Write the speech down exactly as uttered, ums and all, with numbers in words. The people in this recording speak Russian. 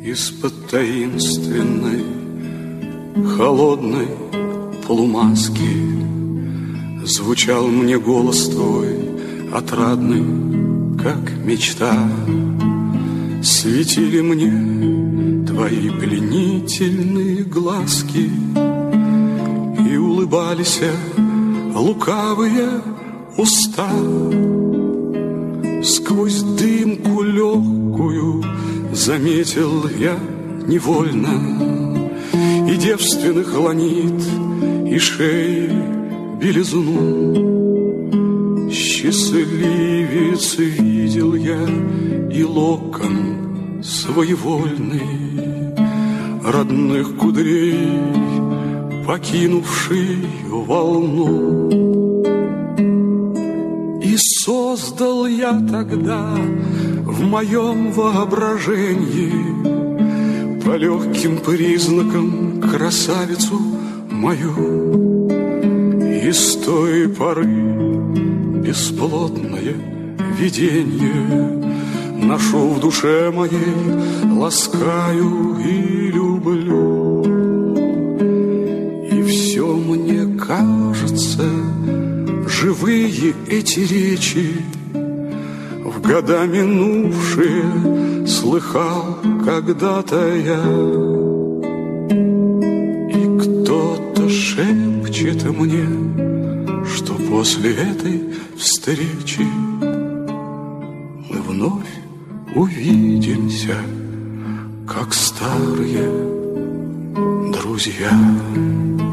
Из-под таинственной, холодной полумаски звучал мне голос твой, отрадный, как мечта. Светили мне твои пленительные глазки, и улыбались лукавые уста. Сквозь дымку легкую заметил я невольно и девственных ланит, и шеи белизну. Счастливец видел я и локон своевольный, родных кудрей, покинувший волну. И создал я тогда в моем воображении по легким признакам красавицу мою. И с той поры бесплотное видение ношу в душе моей, ласкаю и люблю. И все мне кажется, живые эти речи в года минувшие слыхал когда-то я. И кто-то шепчет мне, что после этой встречи мы вновь увидимся, как старые друзья.